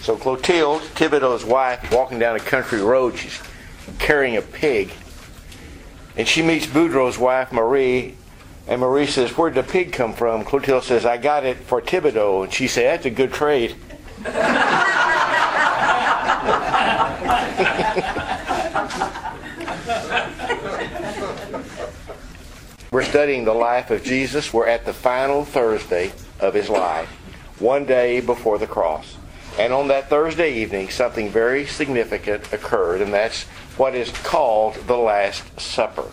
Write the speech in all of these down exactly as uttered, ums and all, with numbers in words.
So Clotilde, Thibodeau's wife, walking down a country road, she's carrying a pig. And she meets Boudreaux's wife, Marie, and Marie says, "Where did the pig come from?" Clotilde says, "I got it for Thibodeau." And she said, "That's a good trade." We're studying the life of Jesus. We're at the final Thursday of his life, one day before the cross. And on that Thursday evening, something very significant occurred, and that's what is called the Last Supper.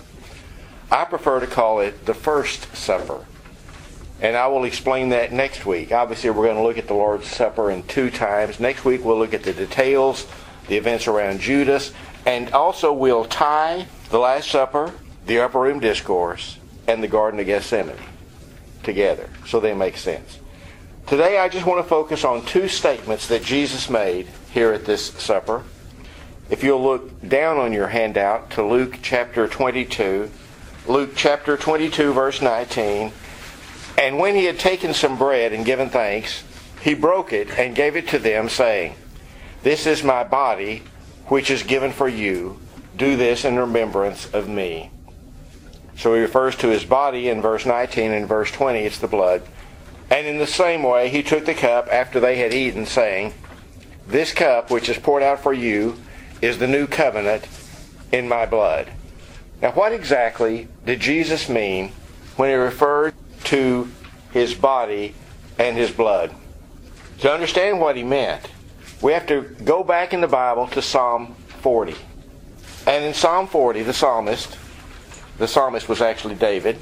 I prefer to call it the First Supper. And I will explain that next week. Obviously, we're going to look at the Lord's Supper in two times. Next week, we'll look at the details, the events around Judas, and also we'll tie the Last Supper, the Upper Room Discourse, and the Garden of Gethsemane together, so they make sense. Today, I just want to focus on two statements that Jesus made here at this supper. If you'll look down on your handout to Luke chapter twenty-two, Luke chapter twenty-two, verse nineteen, "And when he had taken some bread and given thanks, he broke it and gave it to them, saying, 'This is my body, which is given for you. Do this in remembrance of me.'" So he refers to his body in verse nineteen, and verse twenty, it's the blood. "And in the same way he took the cup after they had eaten, saying, 'This cup which is poured out for you is the new covenant in my blood.'" Now, what exactly did Jesus mean when he referred to his body and his blood? To understand what he meant, we have to go back in the Bible to Psalm forty. And in Psalm forty, the psalmist, the psalmist was actually David,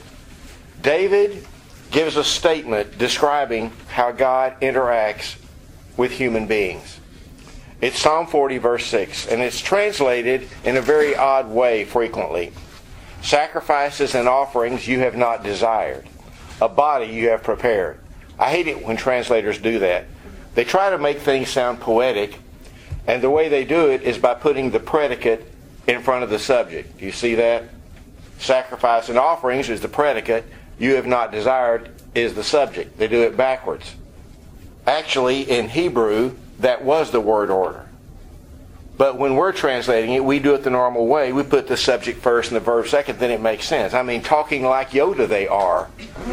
David gives a statement describing how God interacts with human beings. It's Psalm forty, verse six, and it's translated in a very odd way frequently. "Sacrifices and offerings you have not desired. A body you have prepared." I hate it when translators do that. They try to make things sound poetic, and the way they do it is by putting the predicate in front of the subject. Do you see that? Sacrifice and offerings is the predicate. You have not desired is the subject. They do it backwards. Actually, in Hebrew, that was the word order. But when we're translating it, we do it the normal way. We put the subject first and the verb second, then it makes sense. I mean, talking like Yoda they are.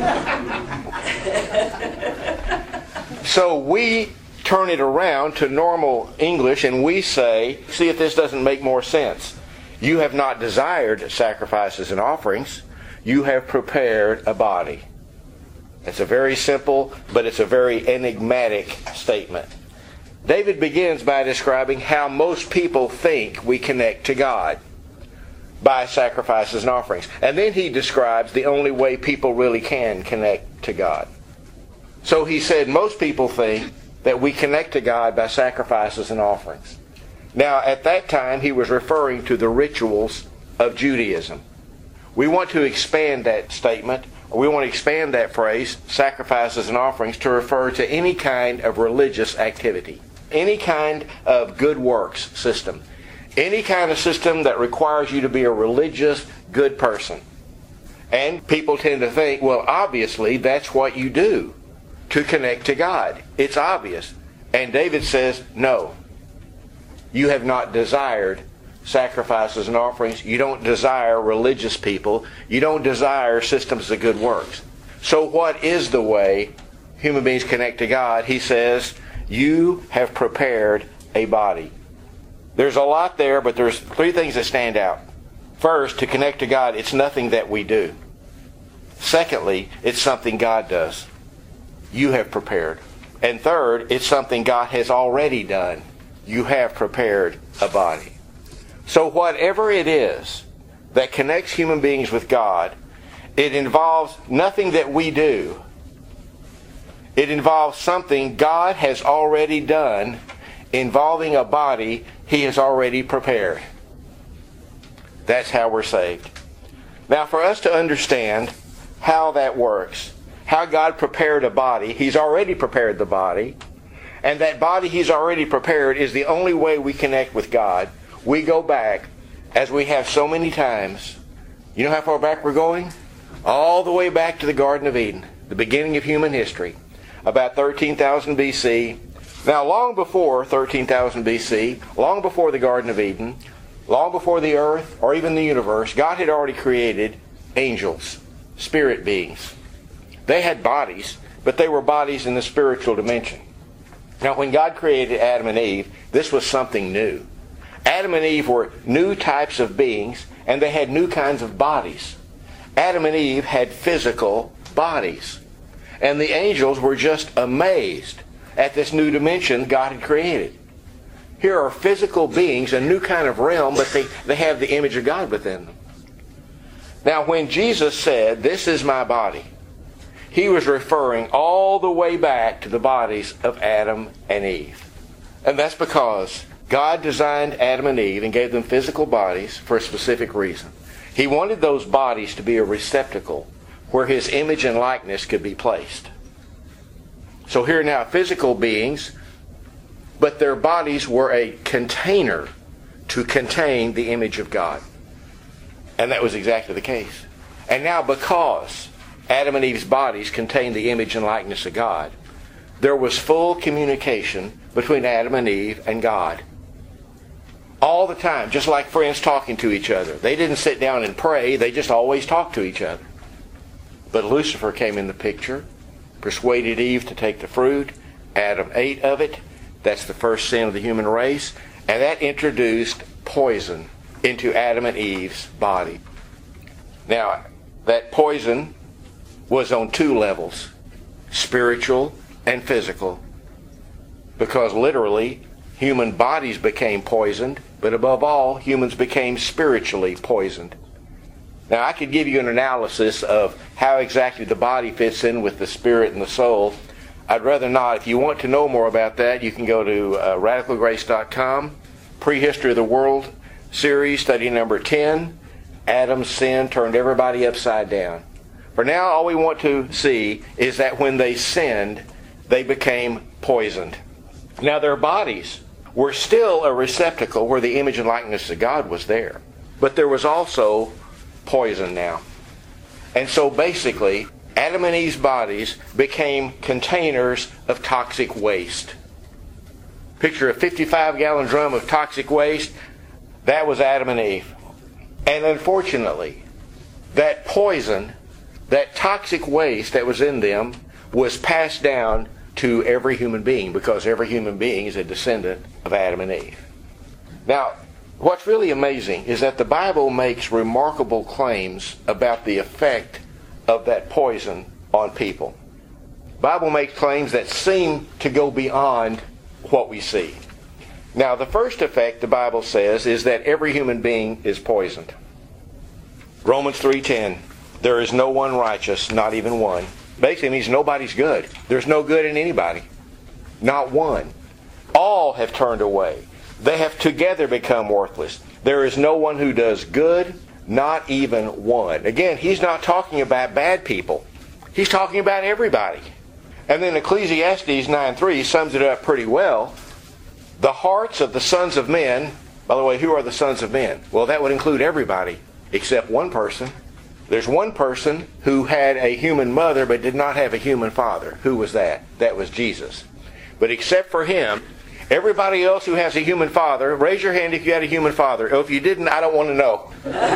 So we turn it around to normal English and we say, see if this doesn't make more sense. You have not desired sacrifices and offerings. You have prepared a body. It's a very simple, but it's a very enigmatic statement. David begins by describing how most people think we connect to God, by sacrifices and offerings. And then he describes the only way people really can connect to God. So he said most people think that we connect to God by sacrifices and offerings. Now, at that time, he was referring to the rituals of Judaism. We want to expand that statement, or we want to expand that phrase, sacrifices and offerings, to refer to any kind of religious activity, any kind of good works system, any kind of system that requires you to be a religious, good person. And people tend to think, well, obviously, that's what you do to connect to God. It's obvious. And David says, no. You have not desired sacrifices and offerings. You don't desire religious people. You don't desire systems of good works. So what is the way human beings connect to God? He says, you have prepared a body. There's a lot there, but there's three things that stand out. First, to connect to God, it's nothing that we do. Secondly, it's something God does. You have prepared. And third, it's something God has already done. You have prepared a body. So whatever it is that connects human beings with God, it involves nothing that we do. It involves something God has already done, involving a body He has already prepared. That's how we're saved. Now, for us to understand how that works, how God prepared a body, He's already prepared the body, and that body He's already prepared is the only way we connect with God. We go back, as we have so many times. You know how far back we're going? All the way back to the Garden of Eden, the beginning of human history. About thirteen thousand B C, Now, long before thirteen thousand B C, long before the Garden of Eden, long before the earth or even the universe, God had already created angels, spirit beings. They had bodies, but they were bodies in the spiritual dimension. Now, when God created Adam and Eve, this was something new. Adam and Eve were new types of beings, and they had new kinds of bodies. Adam and Eve had physical bodies. And the angels were just amazed at this new dimension God had created. Here are physical beings, a new kind of realm, but they, they have the image of God within them. Now, when Jesus said, "This is my body," He was referring all the way back to the bodies of Adam and Eve. And that's because God designed Adam and Eve and gave them physical bodies for a specific reason. He wanted those bodies to be a receptacle where His image and likeness could be placed. So here are now physical beings, but their bodies were a container to contain the image of God. And that was exactly the case. And now, because Adam and Eve's bodies contained the image and likeness of God, there was full communication between Adam and Eve and God. All the time, just like friends talking to each other. They didn't sit down and pray, they just always talked to each other. But Lucifer came in the picture, persuaded Eve to take the fruit. Adam ate of it. That's the first sin of the human race. And that introduced poison into Adam and Eve's body. Now, that poison was on two levels, spiritual and physical. Because literally, human bodies became poisoned, but above all, humans became spiritually poisoned. Now, I could give you an analysis of how exactly the body fits in with the spirit and the soul. I'd rather not. If you want to know more about that, you can go to uh, radical grace dot com, Prehistory of the World series, study number ten, Adam's sin turned everybody upside down. For now, all we want to see is that when they sinned, they became poisoned. Now, their bodies were still a receptacle where the image and likeness of God was there. But there was also poison now. And so basically, Adam and Eve's bodies became containers of toxic waste. Picture a fifty-five gallon drum of toxic waste. That was Adam and Eve. And unfortunately, that poison, that toxic waste that was in them, was passed down to every human being, because every human being is a descendant of Adam and Eve. Now, what's really amazing is that the Bible makes remarkable claims about the effect of that poison on people. The Bible makes claims that seem to go beyond what we see. Now, the first effect, the Bible says, is that every human being is poisoned. Romans three ten, there is no one righteous, not even one. Basically means nobody's good. There's no good in anybody. Not one. All have turned away. They have together become worthless. There is no one who does good, not even one. Again, he's not talking about bad people. He's talking about everybody. And then Ecclesiastes nine three sums it up pretty well. The hearts of the sons of men, by the way, who are the sons of men? Well, that would include everybody except one person. There's one person who had a human mother but did not have a human father. Who was that? That was Jesus. But except for him, everybody else who has a human father, raise your hand if you had a human father. Oh, if you didn't, I don't want to know.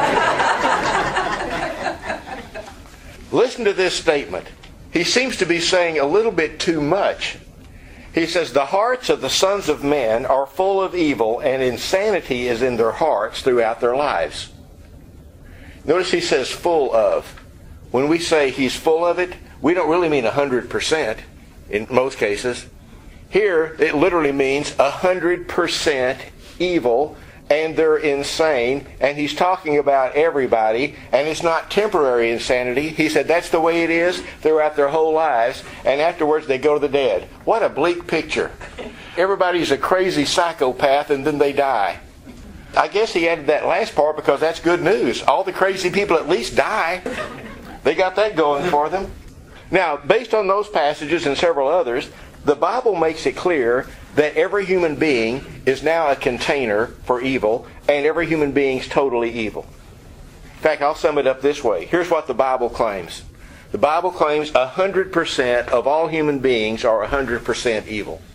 Listen to this statement. He seems to be saying a little bit too much. He says, the hearts of the sons of men are full of evil, and insanity is in their hearts throughout their lives. Notice he says full of. When we say he's full of it, we don't really mean one hundred percent in most cases. Here, it literally means one hundred percent evil, and they're insane, and he's talking about everybody, and it's not temporary insanity. He said that's the way it is throughout their whole lives, and afterwards they go to the dead. What a bleak picture. Everybody's a crazy psychopath, and then they die. I guess he added that last part because that's good news. All the crazy people at least die. They got that going for them. Now, based on those passages and several others, the Bible makes it clear that every human being is now a container for evil, and every human being is totally evil. In fact, I'll sum it up this way. Here's what the Bible claims. The Bible claims one hundred percent of all human beings are one hundred percent evil.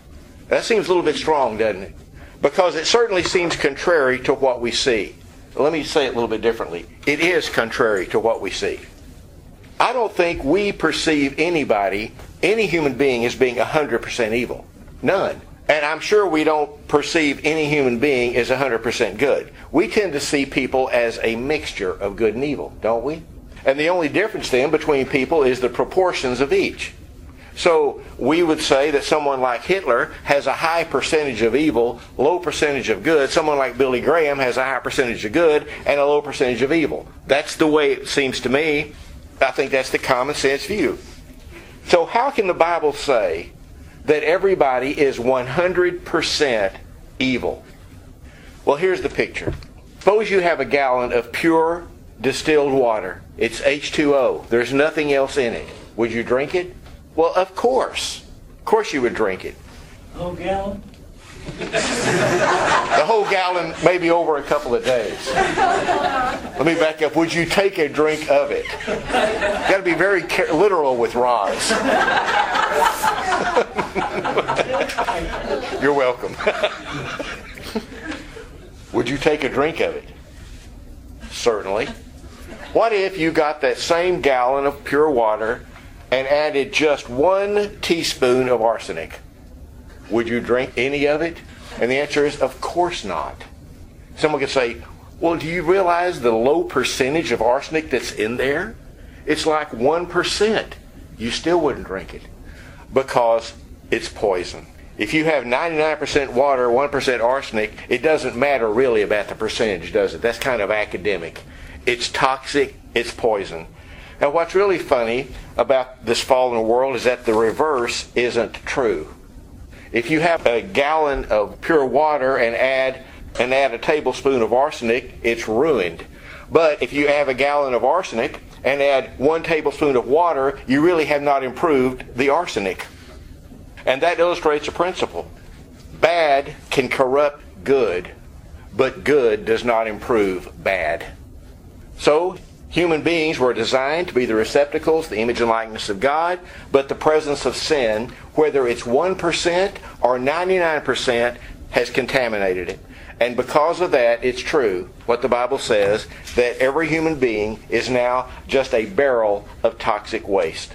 That seems a little bit strong, doesn't it? Because it certainly seems contrary to what we see. Let me say it a little bit differently. It is contrary to what we see. I don't think we perceive anybody, any human being, as being one hundred percent evil. None. And I'm sure we don't perceive any human being as one hundred percent good. We tend to see people as a mixture of good and evil, don't we? And the only difference then between people is the proportions of each. So we would say that someone like Hitler has a high percentage of evil, low percentage of good. Someone like Billy Graham has a high percentage of good and a low percentage of evil. That's the way it seems to me. I think that's the common sense view. So how can the Bible say that everybody is one hundred percent evil? Well, here's the picture. Suppose you have a gallon of pure distilled water. It's H two O. There's nothing else in it. Would you drink it? Well, of course. Of course you would drink it. The whole gallon? The whole gallon, maybe over a couple of days. Let me back up. Would you take a drink of it? You've got to be very care- literal with Roz. You're welcome. Would you take a drink of it? Certainly. What if you got that same gallon of pure water and added just one teaspoon of arsenic? Would you drink any of it? And the answer is, of course not. Someone could say, well, do you realize the low percentage of arsenic that's in there? It's like one percent. You still wouldn't drink it because it's poison. If you have ninety-nine percent water, one percent arsenic, it doesn't matter really about the percentage, does it? That's kind of academic. It's toxic. It's poison. Now, what's really funny about this fallen world is that the reverse isn't true. If you have a gallon of pure water and add and add a tablespoon of arsenic, it's ruined. But if you have a gallon of arsenic and add one tablespoon of water, you really have not improved the arsenic. And that illustrates a principle. Bad can corrupt good, but good does not improve bad. So, human beings were designed to be the receptacles, the image and likeness of God, but the presence of sin, whether it's one percent or ninety-nine percent, has contaminated it. And because of that, it's true, what the Bible says, that every human being is now just a barrel of toxic waste.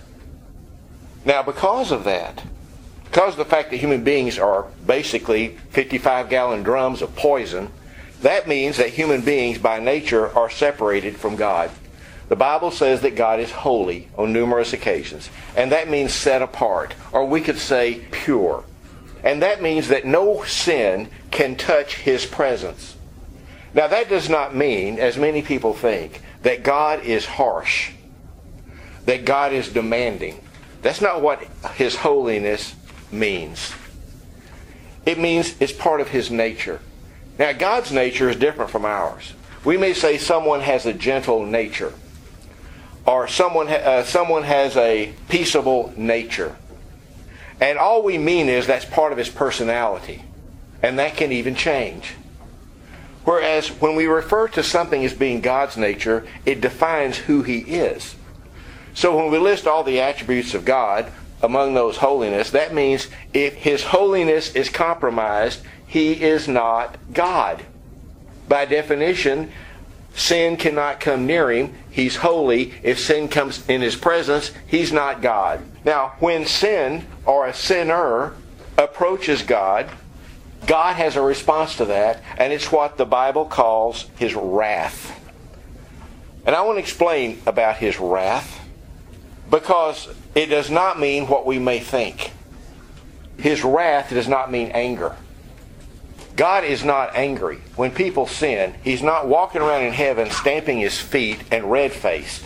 Now, because of that, because of the fact that human beings are basically fifty-five gallon drums of poison, that means that human beings by nature are separated from God. The Bible says that God is holy on numerous occasions, and that means set apart, or we could say pure. And that means that no sin can touch His presence. Now that does not mean, as many people think, that God is harsh, that God is demanding. That's not what His holiness means. It means it's part of His nature. Now God's nature is different from ours. We may say someone has a gentle nature, or someone uh, someone has a peaceable nature. And all we mean is that's part of his personality. And that can even change. Whereas when we refer to something as being God's nature, it defines who He is. So when we list all the attributes of God, among those holiness, that means if His holiness is compromised, He is not God. By definition, sin cannot come near Him. He's holy. If sin comes in His presence, He's not God. Now, when sin or a sinner approaches God, God has a response to that, and it's what the Bible calls His wrath. And I want to explain about His wrath, because it does not mean what we may think. His wrath does not mean anger. God is not angry. When people sin, He's not walking around in heaven stamping His feet and red-faced.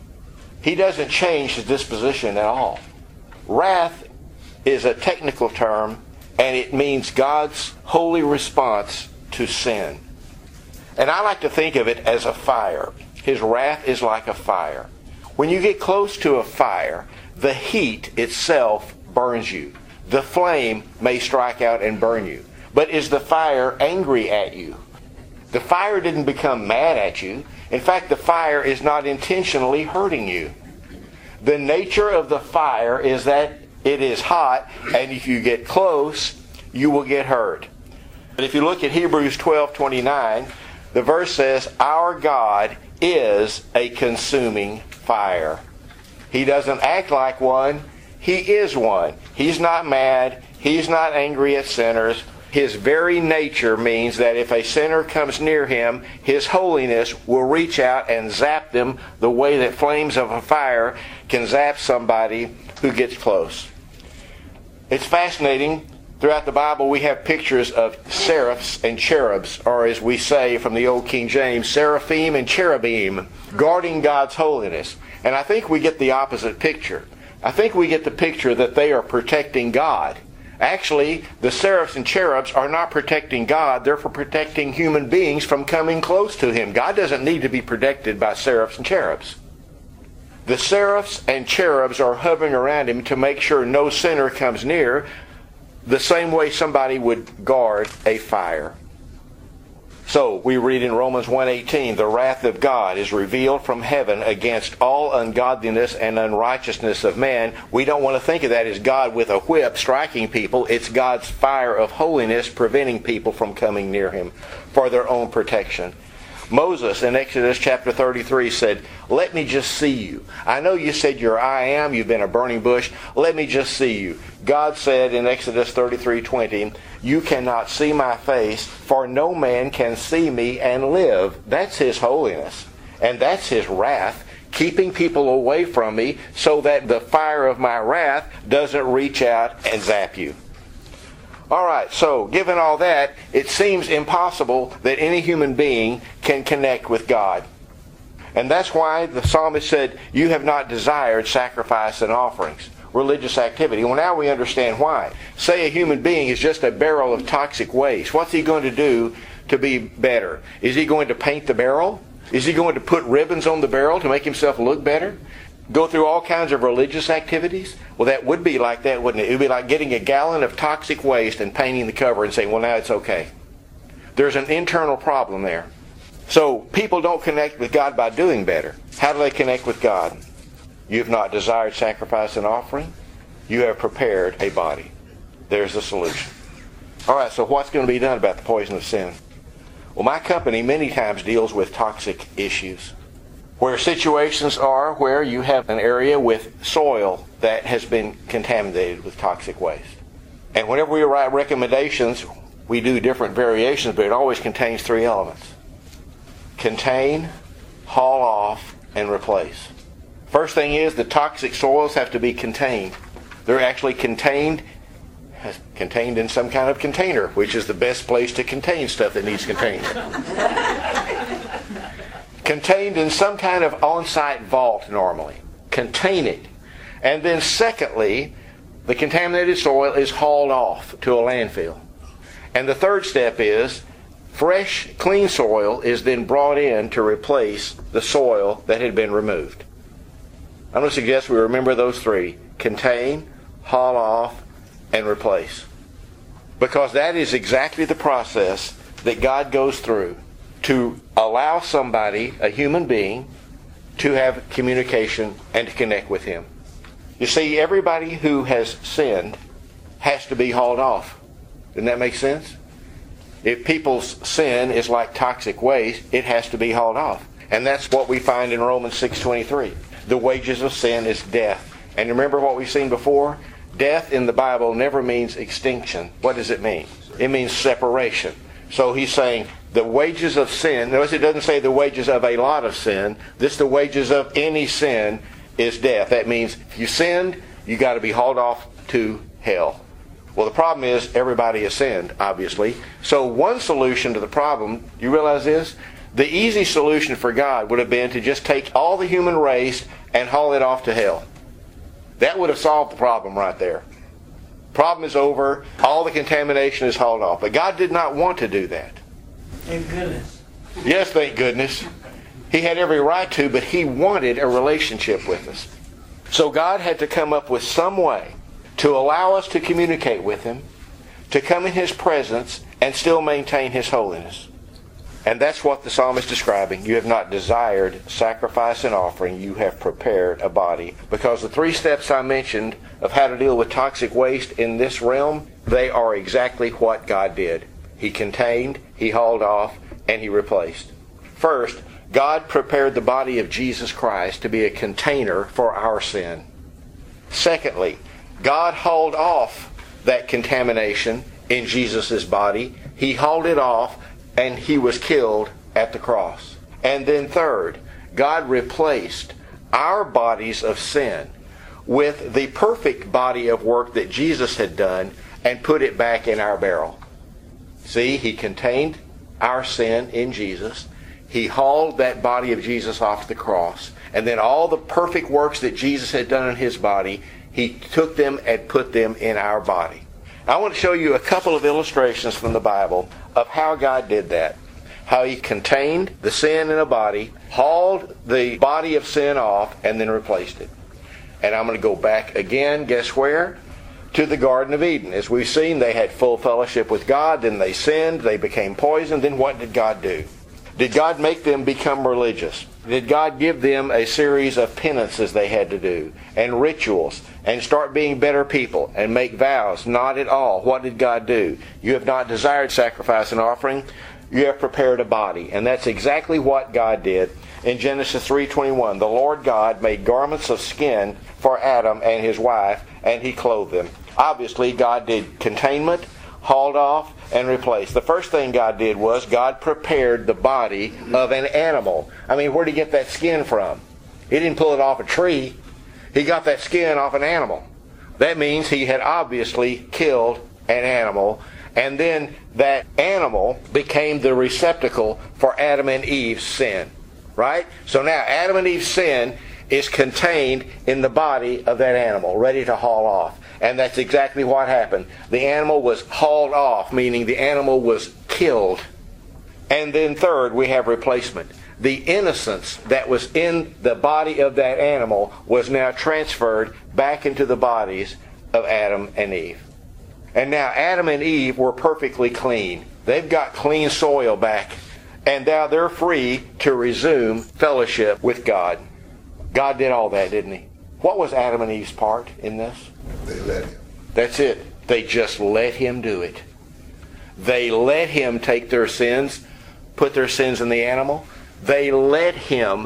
He doesn't change His disposition at all. Wrath is a technical term, and it means God's holy response to sin. And I like to think of it as a fire. His wrath is like a fire. When you get close to a fire, the heat itself burns you. The flame may strike out and burn you. But is the fire angry at you? The fire didn't become mad at you. In fact, the fire is not intentionally hurting you. The nature of the fire is that it is hot, and if you get close, you will get hurt. But if you look at Hebrews twelve twenty-nine, the verse says, our God is a consuming fire. He doesn't act like one. He is one. He's not mad. He's not angry at sinners. His very nature means that if a sinner comes near Him, His holiness will reach out and zap them the way that flames of a fire can zap somebody who gets close. It's fascinating. Throughout the Bible, we have pictures of seraphs and cherubs, or as we say from the old King James, seraphim and cherubim, guarding God's holiness. And I think we get the opposite picture. I think we get the picture that they are protecting God. Actually, the seraphs and cherubs are not protecting God. They're for protecting human beings from coming close to Him. God doesn't need to be protected by seraphs and cherubs. The seraphs and cherubs are hovering around Him to make sure no sinner comes near, the same way somebody would guard a fire. So, we read in Romans one eighteen, the wrath of God is revealed from heaven against all ungodliness and unrighteousness of man. We don't want to think of that as God with a whip striking people. It's God's fire of holiness preventing people from coming near Him for their own protection. Moses in Exodus chapter thirty-three said, let me just see you. I know you said you're I am, you've been a burning bush. Let me just see you. God said in Exodus thirty-three twenty, you cannot see my face, for no man can see me and live. That's His holiness. And that's His wrath, keeping people away from me so that the fire of my wrath doesn't reach out and zap you. All right, so given all that, it seems impossible that any human being can connect with God. And that's why the psalmist said, you have not desired sacrifice and offerings, religious activity. Well, now we understand why. Say a human being is just a barrel of toxic waste. What's he going to do to be better? Is he going to paint the barrel? Is he going to put ribbons on the barrel to make himself look better? Go through all kinds of religious activities? Well, that would be like that, wouldn't it? It would be like getting a gallon of toxic waste and painting the cover and saying, well, now it's okay. There's an internal problem there. So people don't connect with God by doing better. How do they connect with God? You have not desired sacrifice and offering. You have prepared a body. There's the solution. All right, so what's going to be done about the poison of sin? Well, my company many times deals with toxic issues, where situations are where you have an area with soil that has been contaminated with toxic waste. And whenever we write recommendations, we do different variations, but it always contains three elements. Contain, haul off, and replace. First thing is the toxic soils have to be contained. They're actually contained contained in some kind of container, which is the best place to contain stuff that needs contained. Contained in some kind of on-site vault normally. Contain it. And then secondly, the contaminated soil is hauled off to a landfill. And the third step is fresh, clean soil is then brought in to replace the soil that had been removed. I'm going to suggest we remember those three. Contain, haul off, and replace. Because that is exactly the process that God goes through to allow somebody, a human being, to have communication and to connect with Him. You see, everybody who has sinned has to be hauled off. Doesn't that make sense? If people's sin is like toxic waste, it has to be hauled off. And that's what we find in Romans six twenty-three. The wages of sin is death. And remember what we've seen before? Death in the Bible never means extinction. What does it mean? It means separation. So he's saying the wages of sin, notice it doesn't say the wages of a lot of sin. This, the wages of any sin is death. That means if you sinned, you got to be hauled off to hell. Well, the problem is everybody has sinned, obviously. So one solution to the problem, you realize this? The easy solution for God would have been to just take all the human race and haul it off to hell. That would have solved the problem right there. Problem is over. All the contamination is hauled off. But God did not want to do that. Thank goodness. Yes, thank goodness. He had every right to, but He wanted a relationship with us. So God had to come up with some way to allow us to communicate with Him, to come in His presence, and still maintain His holiness. And that's what the psalmist is describing. You have not desired sacrifice and offering. You have prepared a body. Because the three steps I mentioned of how to deal with toxic waste in this realm, they are exactly what God did. He contained, He hauled off, and He replaced. First, God prepared the body of Jesus Christ to be a container for our sin. Secondly, God hauled off that contamination in Jesus' body. He hauled it off, and He was killed at the cross. And then third, God replaced our bodies of sin with the perfect body of work that Jesus had done and put it back in our barrel. See, He contained our sin in Jesus. He hauled that body of Jesus off the cross. And then all the perfect works that Jesus had done in His body, He took them and put them in our body. I want to show you a couple of illustrations from the Bible of how God did that. How He contained the sin in a body, hauled the body of sin off, and then replaced it. And I'm going to go back again, guess where? To the Garden of Eden. As we've seen, they had full fellowship with God, then they sinned, they became poisoned. Then what did God do? Did God make them become religious? Did God give them a series of penances they had to do, and rituals, and start being better people, and make vows? Not at all. What did God do? You have not desired sacrifice and offering. You have prepared a body. And that's exactly what God did. In Genesis three twenty-one, the Lord God made garments of skin for Adam and his wife, and He clothed them. Obviously, God did containment, hauled off, and replaced. The first thing God did was God prepared the body of an animal. I mean, where did He get that skin from? He didn't pull it off a tree. He got that skin off an animal. That means He had obviously killed an animal, and then that animal became the receptacle for Adam and Eve's sin. Right? So now Adam and Eve's sin is contained in the body of that animal, ready to haul off. And that's exactly what happened. The animal was hauled off, meaning the animal was killed. And then third, we have replacement. The innocence that was in the body of that animal was now transferred back into the bodies of Adam and Eve. And now Adam and Eve were perfectly clean. They've got clean soil back. And now they're free to resume fellowship with God. God did all that, didn't He? What was Adam and Eve's part in this? They let Him. That's it. They just let Him do it. They let Him take their sins, put their sins in the animal. They let Him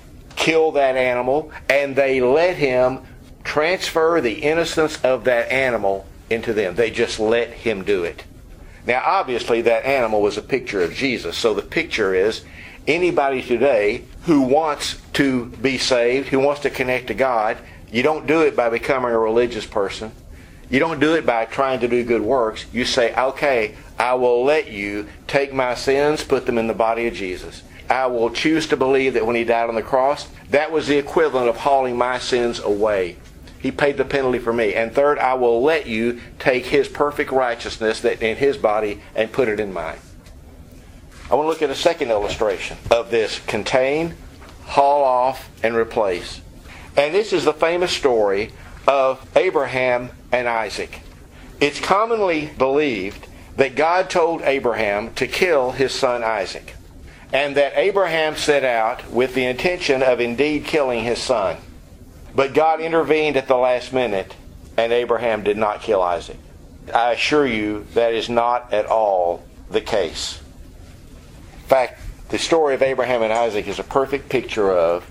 kill that animal, and they let Him transfer the innocence of that animal into them. They just let Him do it. Now, obviously, that animal was a picture of Jesus. So the picture is anybody today who wants to be saved, who wants to connect to God, you don't do it by becoming a religious person. You don't do it by trying to do good works. You say, okay, I will let you take my sins, put them in the body of Jesus. I will choose to believe that when He died on the cross, that was the equivalent of hauling my sins away. He paid the penalty for me. And third, I will let you take His perfect righteousness that in His body and put it in mine. I want to look at a second illustration of this: contain, haul off, and replace. And this is the famous story of Abraham and Isaac. It's commonly believed that God told Abraham to kill his son Isaac, and that Abraham set out with the intention of indeed killing his son. But God intervened at the last minute, and Abraham did not kill Isaac. I assure you that is not at all the case. In fact, the story of Abraham and Isaac is a perfect picture of: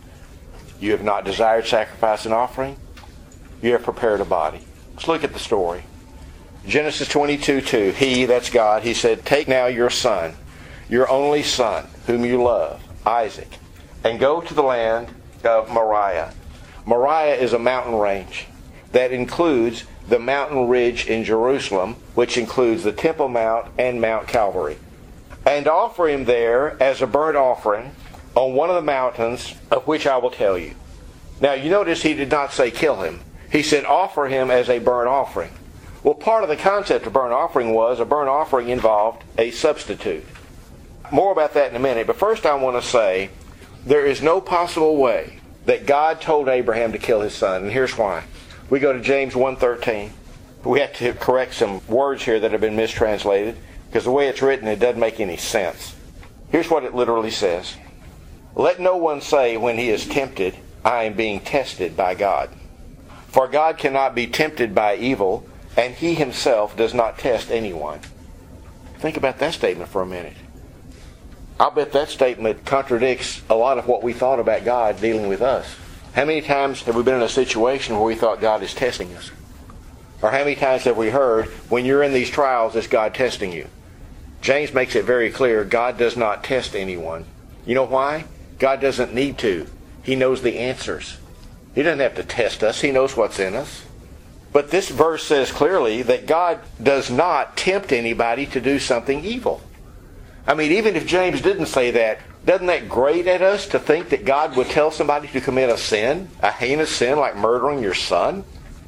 you have not desired sacrifice and offering, you have prepared a body. Let's look at the story. Genesis twenty-two two, He, that's God, He said, take now your son, your only son, whom you love, Isaac, and go to the land of Moriah. Moriah is a mountain range that includes the mountain ridge in Jerusalem, which includes the Temple Mount and Mount Calvary. And offer him there as a burnt offering on one of the mountains of which I will tell you. Now you notice He did not say kill him. He said offer him as a burnt offering. Well, part of the concept of burnt offering was a burnt offering involved a substitute. More about that in a minute, but first I want to say there is no possible way that God told Abraham to kill his son, and here's why. We go to James one thirteen. We have to correct some words here that have been mistranslated, because the way it's written, it doesn't make any sense. Here's what it literally says. Let no one say when he is tempted, I am being tested by God. For God cannot be tempted by evil, and he himself does not test anyone. Think about that statement for a minute. I'll bet that statement contradicts a lot of what we thought about God dealing with us. How many times have we been in a situation where we thought God is testing us? Or how many times have we heard, when you're in these trials, is God testing you? James makes it very clear, God does not test anyone. You know why? God doesn't need to. He knows the answers. He doesn't have to test us. He knows what's in us. But this verse says clearly that God does not tempt anybody to do something evil. I mean, even if James didn't say that, doesn't that grate at us to think that God would tell somebody to commit a sin, a heinous sin like murdering your son?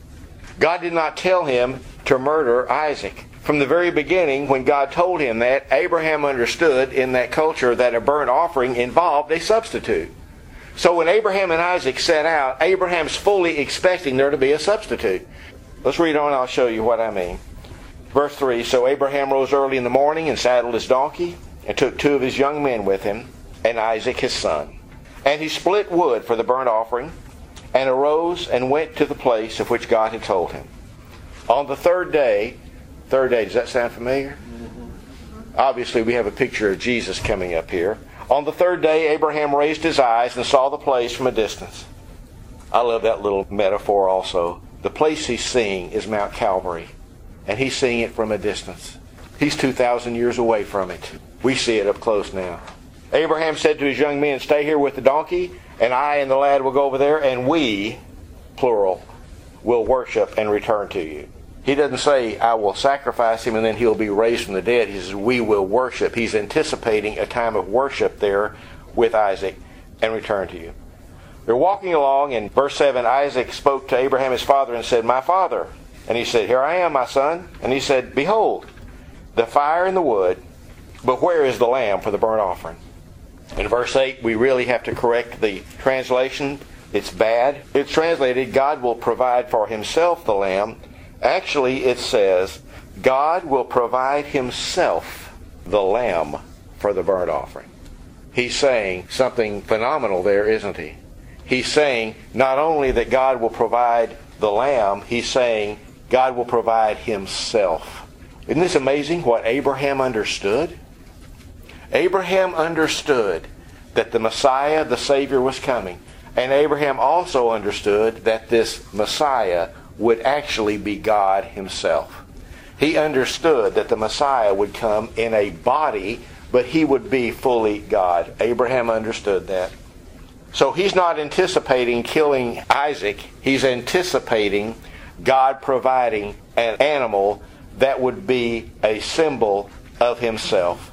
God did not tell him to murder Isaac. From the very beginning, when God told him that, Abraham understood in that culture that a burnt offering involved a substitute. So when Abraham and Isaac set out, Abraham's fully expecting there to be a substitute. Let's read on and I'll show you what I mean. Verse three, so Abraham rose early in the morning and saddled his donkey and took two of his young men with him and Isaac his son. And he split wood for the burnt offering and arose and went to the place of which God had told him. On the third day, third day, does that sound familiar? Mm-hmm. Obviously we have a picture of Jesus coming up here. On the third day, Abraham raised his eyes and saw the place from a distance. I love that little metaphor also. The place he's seeing is Mount Calvary, and he's seeing it from a distance. He's two thousand years away from it. We see it up close now. Abraham said to his young men, stay here with the donkey, and I and the lad will go over there, and we, plural, will worship and return to you. He doesn't say, I will sacrifice him and then he'll be raised from the dead. He says, we will worship. He's anticipating a time of worship there with Isaac and return to you. They're walking along, and verse seven, Isaac spoke to Abraham his father and said, my father. And he said, here I am, my son. And he said, behold, the fire and the wood, but where is the lamb for the burnt offering? In verse eight, we really have to correct the translation. It's bad. It's translated, God will provide for himself the lamb. Actually, it says, God will provide himself the lamb for the burnt offering. He's saying something phenomenal there, isn't he? He's saying not only that God will provide the lamb, he's saying God will provide himself. Isn't this amazing what Abraham understood? Abraham understood that the Messiah, the Savior, was coming. And Abraham also understood that this Messiah would actually be God himself. He understood that the Messiah would come in a body, but he would be fully God. Abraham understood that. So he's not anticipating killing Isaac. He's anticipating God providing an animal that would be a symbol of himself.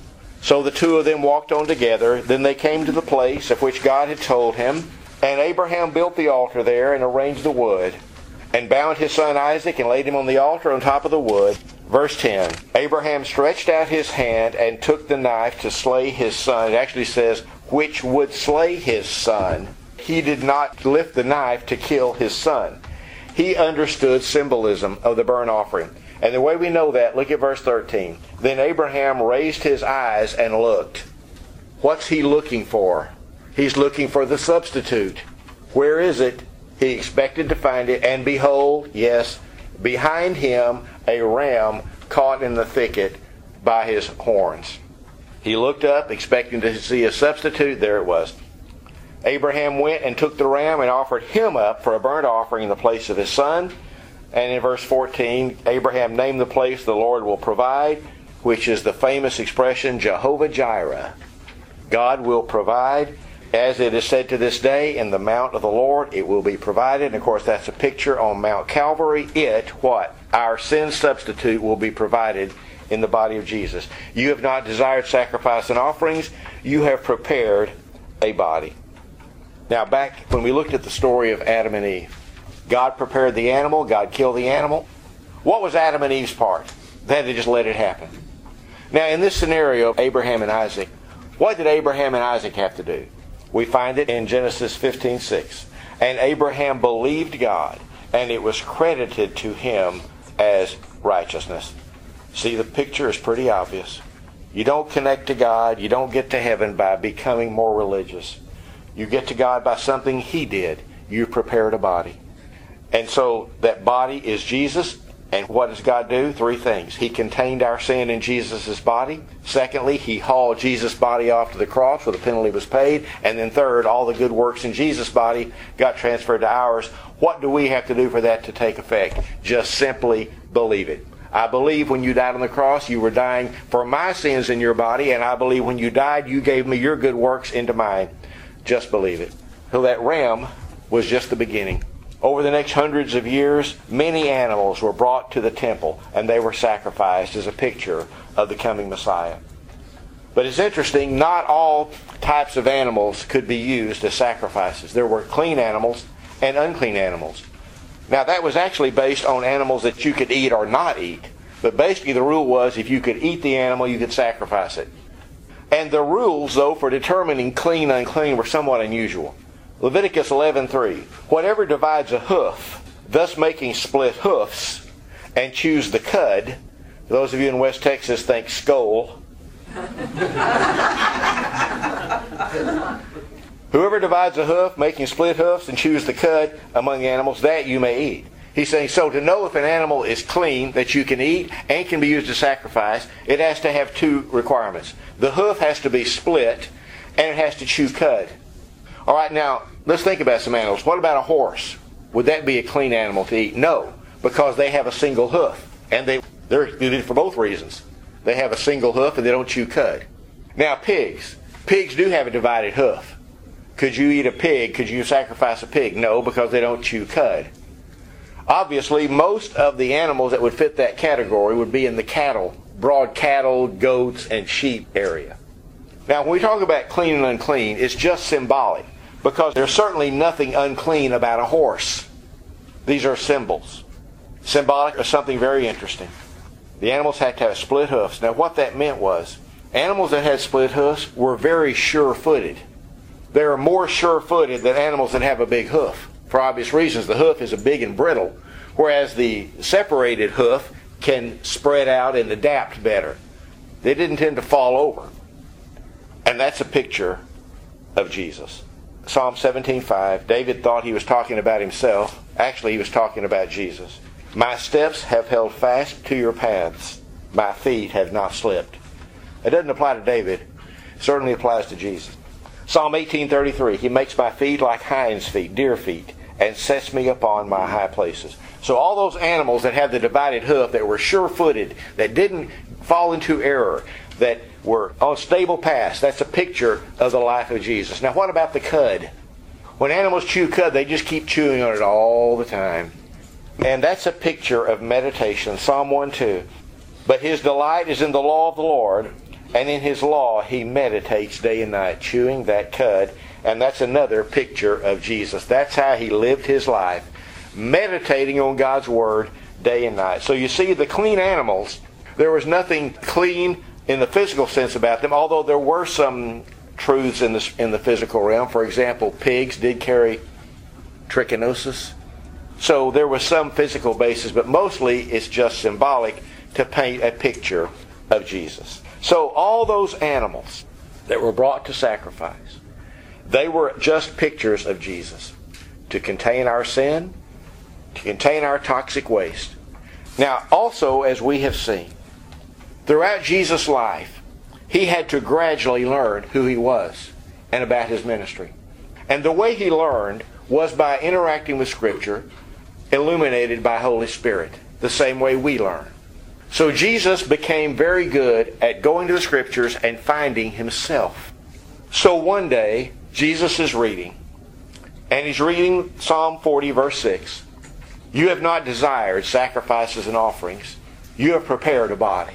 So the two of them walked on together. Then they came to the place of which God had told him. And Abraham built the altar there and arranged the wood, and bound his son Isaac and laid him on the altar on top of the wood. Verse ten, Abraham stretched out his hand and took the knife to slay his son. It actually says, which would slay his son. He did not lift the knife to kill his son. He understood symbolism of the burnt offering. And the way we know that, look at verse thirteen. Then Abraham raised his eyes and looked. What's he looking for? He's looking for the substitute. Where is it? He expected to find it, and behold, yes, behind him a ram caught in the thicket by his horns. He looked up, expecting to see a substitute. There it was. Abraham went and took the ram and offered him up for a burnt offering in the place of his son. And in verse fourteen, Abraham named the place the Lord will provide, which is the famous expression Jehovah Jireh. God will provide. As it is said to this day, in the mount of the Lord it will be provided. And of course that's a picture on Mount Calvary. It, what? Our sin substitute will be provided in the body of Jesus. You have not desired sacrifice and offerings. You have prepared a body. Now back when we looked at the story of Adam and Eve, God prepared the animal. God killed the animal. What was Adam and Eve's part? They had to just let it happen. Now in this scenario of Abraham and Isaac, what did Abraham and Isaac have to do? We find it in Genesis fifteen six. And Abraham believed God, and it was credited to him as righteousness. See, the picture is pretty obvious. You don't connect to God, you don't get to heaven by becoming more religious. You get to God by something he did. You prepared a body. And so that body is Jesus. And what does God do? Three things. He contained our sin in Jesus' body. Secondly, He hauled Jesus' body off to the cross where the penalty was paid. And then third, all the good works in Jesus' body got transferred to ours. What do we have to do for that to take effect? Just simply believe it. I believe when you died on the cross, you were dying for my sins in your body. And I believe when you died, you gave me your good works into mine. Just believe it. So that ram was just the beginning. Over the next hundreds of years, many animals were brought to the temple and they were sacrificed as a picture of the coming Messiah. But it's interesting, not all types of animals could be used as sacrifices. There were clean animals and unclean animals. Now that was actually based on animals that you could eat or not eat. But basically the rule was if you could eat the animal, you could sacrifice it. And the rules, though, for determining clean and unclean were somewhat unusual. Leviticus eleven three. Whatever divides a hoof, thus making split hoofs, and chews the cud. Those of you in West Texas think skull. Whoever divides a hoof, making split hoofs, and chews the cud among the animals, that you may eat. He's saying, so to know if an animal is clean, that you can eat, and can be used as sacrifice, it has to have two requirements. The hoof has to be split, and it has to chew cud. All right, now, let's think about some animals. What about a horse? Would that be a clean animal to eat? No, because they have a single hoof. And they, they're good for both reasons. They have a single hoof and they don't chew cud. Now, pigs. Pigs do have a divided hoof. Could you eat a pig? Could you sacrifice a pig? No, because they don't chew cud. Obviously, most of the animals that would fit that category would be in the cattle, broad cattle, goats, and sheep area. Now, when we talk about clean and unclean, it's just symbolic. Because there's certainly nothing unclean about a horse. These are symbols. Symbolic of something very interesting. The animals had to have split hoofs. Now what that meant was, animals that had split hoofs were very sure-footed. They are more sure-footed than animals that have a big hoof. For obvious reasons, the hoof is a big and brittle, whereas the separated hoof can spread out and adapt better. They didn't tend to fall over. And that's a picture of Jesus. Psalm seventeen five, David thought he was talking about himself. Actually, he was talking about Jesus. My steps have held fast to your paths. My feet have not slipped. It doesn't apply to David. It certainly applies to Jesus. Psalm eighteen thirty-three, He makes my feet like hinds' feet, deer feet, and sets me upon my high places. So all those animals that have the divided hoof, that were sure-footed, that didn't fall into error, that were on stable paths, that's a picture of the life of Jesus. Now what about the cud? When animals chew cud, they just keep chewing on it all the time. And that's a picture of meditation. Psalm one two. But his delight is in the law of the Lord, and in his law he meditates day and night, chewing that cud. And that's another picture of Jesus. That's how he lived his life, meditating on God's Word day and night. So you see, the clean animals, there was nothing clean in the physical sense about them, although there were some truths in the, in the physical realm. For example, pigs did carry trichinosis. So there was some physical basis, but mostly it's just symbolic to paint a picture of Jesus. So all those animals that were brought to sacrifice, they were just pictures of Jesus, to contain our sin, to contain our toxic waste. Now, also, as we have seen, throughout Jesus' life, he had to gradually learn who he was and about his ministry. And the way he learned was by interacting with Scripture, illuminated by Holy Spirit, the same way we learn. So Jesus became very good at going to the Scriptures and finding himself. So one day, Jesus is reading, and he's reading Psalm forty, verse six. You have not desired sacrifices and offerings. You have prepared a body.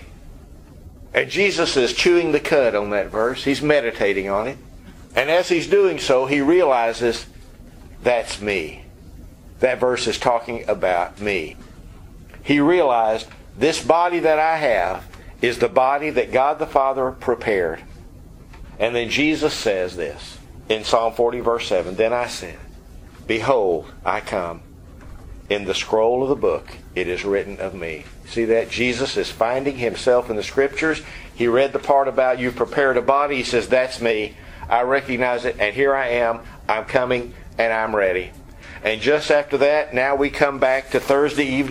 And Jesus is chewing the cud on that verse. He's meditating on it. And as he's doing so, he realizes, that's me. That verse is talking about me. He realized, this body that I have is the body that God the Father prepared. And then Jesus says this in Psalm forty, verse seven, Then I said, Behold, I come. In the scroll of the book, it is written of me. See that? Jesus is finding himself in the Scriptures. He read the part about you've prepared a body. He says, that's me. I recognize it, and here I am. I'm coming, and I'm ready. And just after that, now we come back to Thursday evening,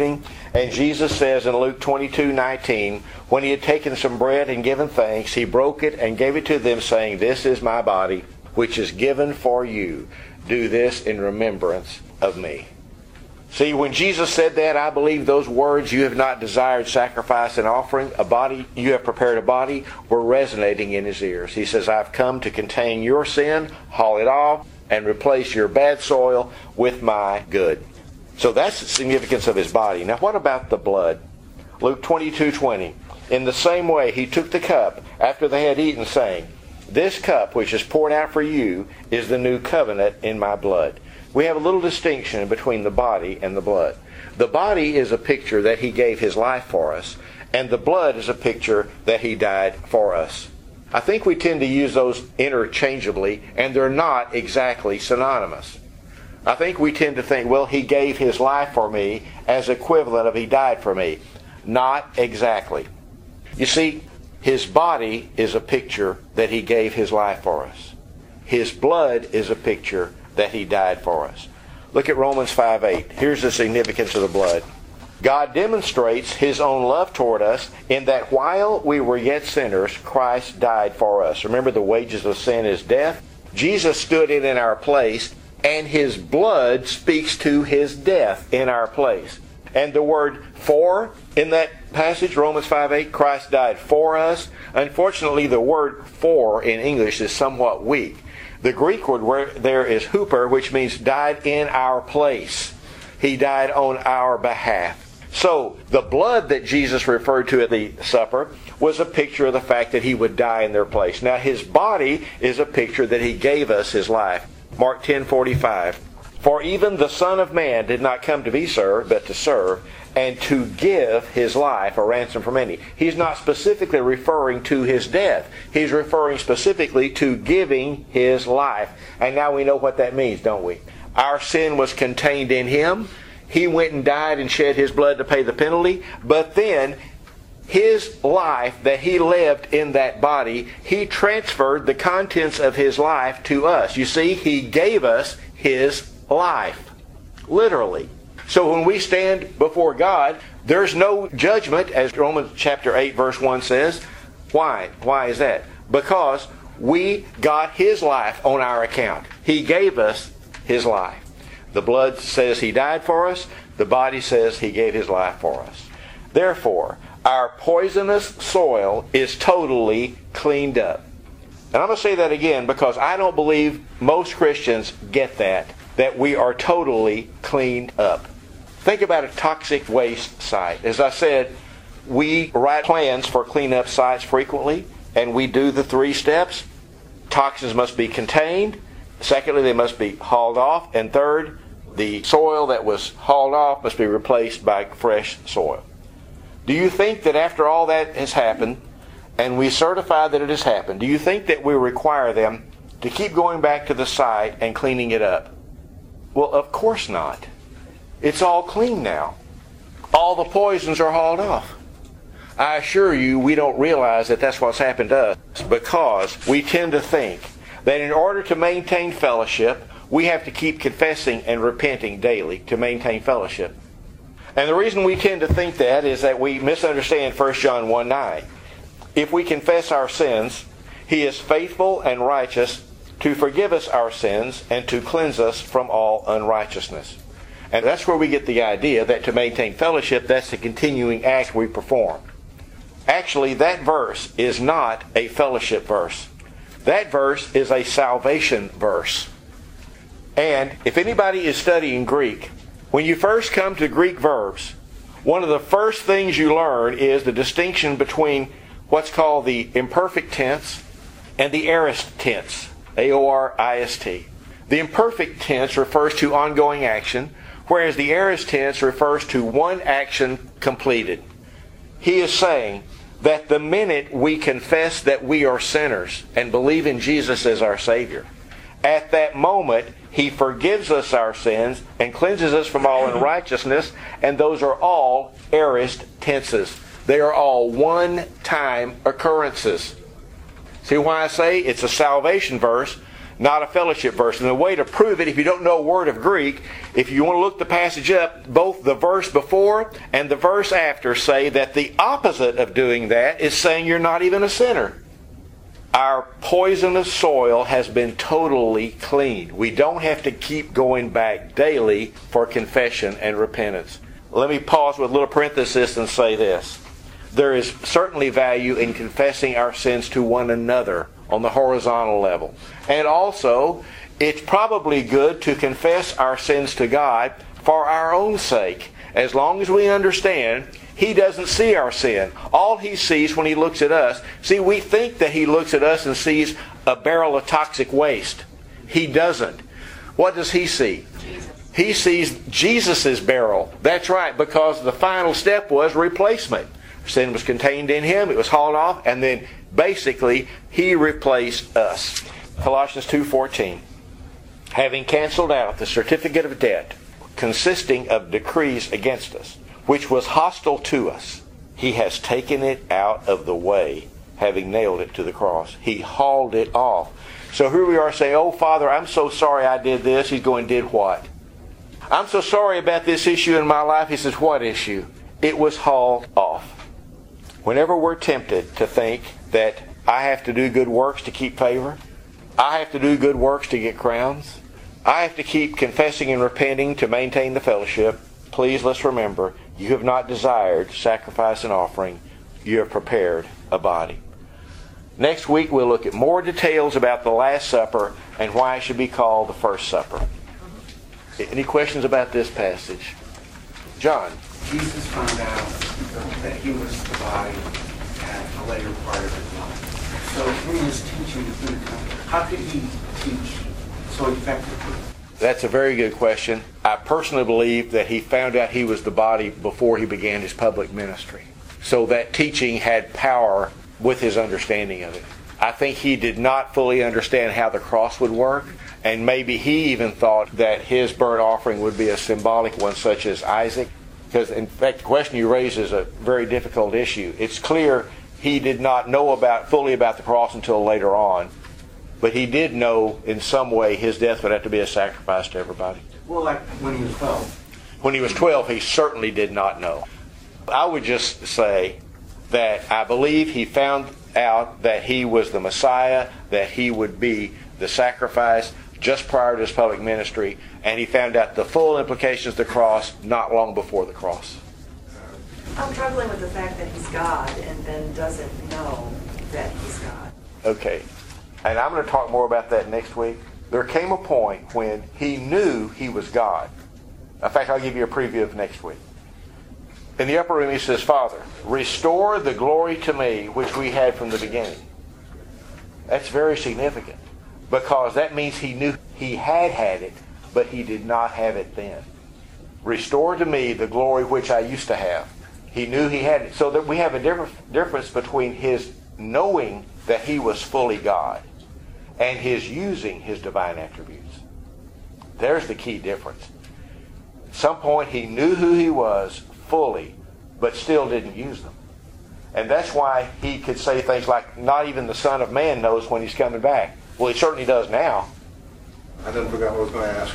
And Jesus says in Luke twenty-two nineteen, when he had taken some bread and given thanks, he broke it and gave it to them, saying, "This is my body, which is given for you. Do this in remembrance of me." See, when Jesus said that, I believe those words, "You have not desired sacrifice and offering, a body, you have prepared a body," were resonating in his ears. He says, "I've come to contain your sin, haul it off, and replace your bad soil with my good." So that's the significance of his body. Now what about the blood? Luke twenty-two twenty. In the same way, he took the cup after they had eaten, saying, "This cup which is poured out for you is the new covenant in my blood." We have a little distinction between the body and the blood. The body is a picture that he gave his life for us, and the blood is a picture that he died for us. I think we tend to use those interchangeably, and they're not exactly synonymous. I think we tend to think, well, he gave his life for me as equivalent of he died for me. Not exactly. You see, his body is a picture that he gave his life for us. His blood is a picture that he died for us. Look at Romans five eight. Here's the significance of the blood. God demonstrates his own love toward us in that while we were yet sinners, Christ died for us. Remember, the wages of sin is death. Jesus stood in in our place, and his blood speaks to his death in our place. And the word "for" in that passage, Romans five eight, Christ died for us. Unfortunately, the word "for" in English is somewhat weak. The Greek word where there is "huper," which means died in our place. He died on our behalf. So the blood that Jesus referred to at the supper was a picture of the fact that he would die in their place. Now his body is a picture that he gave us his life. Mark ten forty-five. For even the Son of Man did not come to be served, but to serve, and to give his life a ransom for many. He's not specifically referring to his death. He's referring specifically to giving his life. And now we know what that means, don't we? Our sin was contained in him. He went and died and shed his blood to pay the penalty. But then his life that he lived in that body, he transferred the contents of his life to us. You see, he gave us his life. Literally. So when we stand before God, there's no judgment, as Romans chapter eight verse one says. Why? Why is that? Because we got his life on our account. He gave us his life. The blood says he died for us. The body says he gave his life for us. Therefore, our poisonous soil is totally cleaned up. And I'm going to say that again because I don't believe most Christians get that, that we are totally cleaned up. Think about a toxic waste site. As I said, we write plans for cleanup sites frequently, and we do the three steps. Toxins must be contained. Secondly, they must be hauled off. And third, the soil that was hauled off must be replaced by fresh soil. Do you think that after all that has happened, and we certify that it has happened, do you think that we require them to keep going back to the site and cleaning it up? Well, of course not. It's all clean now. All the poisons are hauled off. I assure you, we don't realize that that's what's happened to us because we tend to think that in order to maintain fellowship, we have to keep confessing and repenting daily to maintain fellowship. And the reason we tend to think that is that we misunderstand First John one nine. If we confess our sins, he is faithful and righteous to forgive us our sins and to cleanse us from all unrighteousness. And that's where we get the idea that to maintain fellowship, that's the continuing act we perform. Actually, that verse is not a fellowship verse. That verse is a salvation verse. And if anybody is studying Greek, when you first come to Greek verbs, one of the first things you learn is the distinction between what's called the imperfect tense and the aorist tense, A O R I S T. The imperfect tense refers to ongoing action, whereas the aorist tense refers to one action completed. He is saying that the minute we confess that we are sinners and believe in Jesus as our Savior, at that moment, he forgives us our sins and cleanses us from all unrighteousness, and those are all aorist tenses. They are all one-time occurrences. See why I say it's a salvation verse, not a fellowship verse. And the way to prove it, if you don't know a word of Greek, if you want to look the passage up, both the verse before and the verse after say that the opposite of doing that is saying you're not even a sinner. Our poisonous soil has been totally cleaned. We don't have to keep going back daily for confession and repentance. Let me pause with a little parenthesis and say this. There is certainly value in confessing our sins to one another on the horizontal level. And also, it's probably good to confess our sins to God for our own sake, as long as we understand He doesn't see our sin. All He sees when He looks at us, see, we think that He looks at us and sees a barrel of toxic waste. He doesn't. What does He see? He sees Jesus' barrel. That's right, because the final step was replacement. Sin was contained in Him, it was hauled off, and then basically He replaced us. Colossians two fourteen. Having canceled out the certificate of debt consisting of decrees against us, which was hostile to us, He has taken it out of the way, having nailed it to the cross. He hauled it off. So here we are saying, oh Father, I'm so sorry I did this. He's going, did what? I'm so sorry about this issue in my life. He says, what issue? It was hauled off. Whenever we're tempted to think that I have to do good works to keep favor, I have to do good works to get crowns, I have to keep confessing and repenting to maintain the fellowship, please let's remember, you have not desired sacrifice and offering, you have prepared a body. Next week we'll look at more details about the Last Supper and why it should be called the First Supper. Any questions about this passage? John? Jesus found out that He was the body at a later part of His life. So in His teaching, how could He teach so effectively? That's a very good question. I personally believe that He found out He was the body before He began His public ministry. So that teaching had power with His understanding of it. I think He did not fully understand how the cross would work, and maybe He even thought that His burnt offering would be a symbolic one, such as Isaac. Because, in fact, the question you raise is a very difficult issue. It's clear He did not know about fully about the cross until later on. But He did know in some way His death would have to be a sacrifice to everybody. Well, like when He was twelve. When He was twelve, He certainly did not know. I would just say that I believe He found out that He was the Messiah, that He would be the sacrifice just prior to His public ministry, and He found out the full implications of the cross not long before the cross. I'm troubling with the fact that He's God and then doesn't know that He's God. Okay. And I'm going to talk more about that next week. There came a point when He knew He was God. In fact, I'll give you a preview of next week. In the upper room He says, Father, restore the glory to me which we had from the beginning. That's very significant, because that means He knew He had had it, but He did not have it then. Restore to me the glory which I used to have. He knew He had it. So that we have a different difference between His knowing that He was fully God and His using His divine attributes. There's the key difference. At some point He knew who He was fully, but still didn't use them. And that's why He could say things like, not even the Son of Man knows when He's coming back. Well, He certainly does now. I didn't forget what I was going to ask.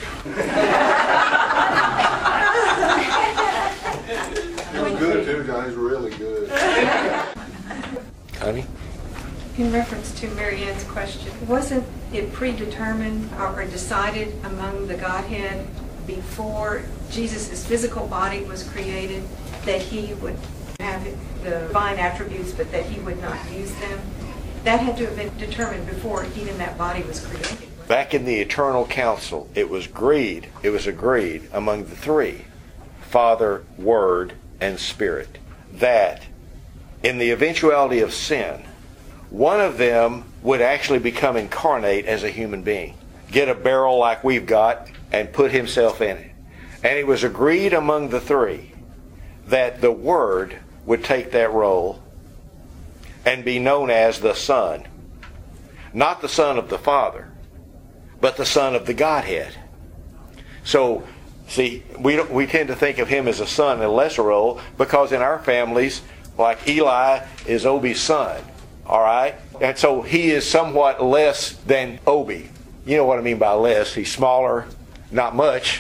It was good too, Johnny's really good. Honey? In reference to Mary Ann's question, wasn't it predetermined or decided among the Godhead before Jesus' physical body was created that He would have the divine attributes but that He would not use them? That had to have been determined before even that body was created. Back in the eternal council, it was agreed, it was agreed among the three, Father, Word, and Spirit, that in the eventuality of sin, one of them would actually become incarnate as a human being, get a barrel like we've got, and put himself in it. And it was agreed among the three that the Word would take that role and be known as the Son. Not the Son of the Father, but the Son of the Godhead. So, see, we don't, we tend to think of Him as a son in a lesser role, because in our families, like Eli is Obi's son. All right? And so He is somewhat less than Obi. You know what I mean by less. He's smaller, not much.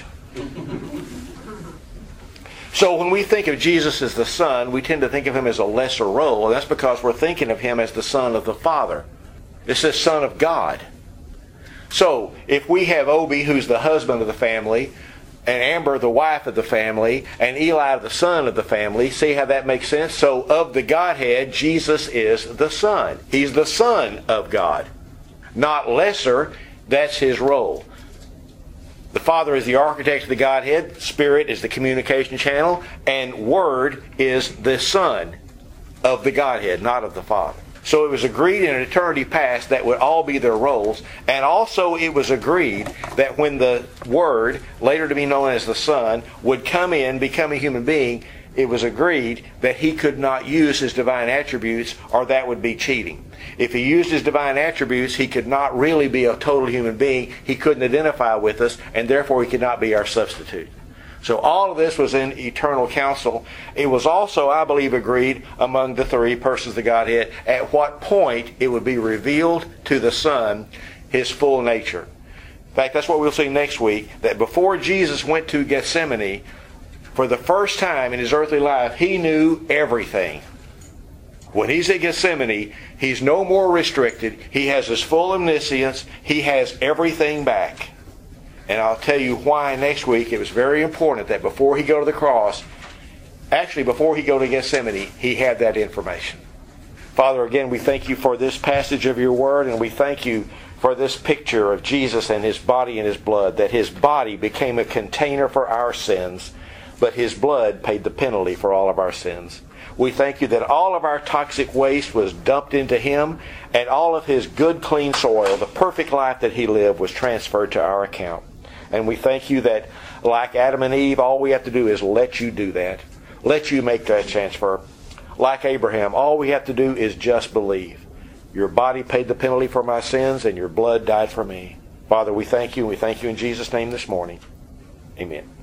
So when we think of Jesus as the Son, we tend to think of him as a lesser role, and that's because we're thinking of him as the Son of the Father. It says Son of God. So if we have Obi, who's the husband of the family, and Amber, the wife of the family, and Eli, the son of the family, see how that makes sense? So of the Godhead, Jesus is the Son. He's the Son of God. Not lesser, that's his role. The Father is the architect of the Godhead, Spirit is the communication channel, and Word is the Son of the Godhead, not of the Father. So it was agreed in an eternity past that would all be their roles, and also it was agreed that when the Word, later to be known as the Son, would come in, become a human being, it was agreed that he could not use his divine attributes, or that would be cheating. If he used his divine attributes, he could not really be a total human being. He couldn't identify with us, and therefore he could not be our substitute. So all of this was in eternal counsel. It was also, I believe, agreed among the three persons of the Godhead at what point it would be revealed to the Son his full nature. In fact, that's what we'll see next week, that before Jesus went to Gethsemane, for the first time in his earthly life, he knew everything. When he's at Gethsemane, he's no more restricted. He has his full omniscience. He has everything back. And I'll tell you why next week. It was very important that before he go to the cross, actually before he go to Gethsemane, he had that information. Father, again, we thank you for this passage of your word, and we thank you for this picture of Jesus and his body and his blood, that his body became a container for our sins, but his blood paid the penalty for all of our sins. We thank you that all of our toxic waste was dumped into him, and all of his good, clean soil, the perfect life that he lived, was transferred to our account. And we thank you that, like Adam and Eve, all we have to do is let you do that. Let you make that transfer. Like Abraham, all we have to do is just believe. Your body paid the penalty for my sins, and your blood died for me. Father, we thank you, and we thank you in Jesus' name this morning. Amen.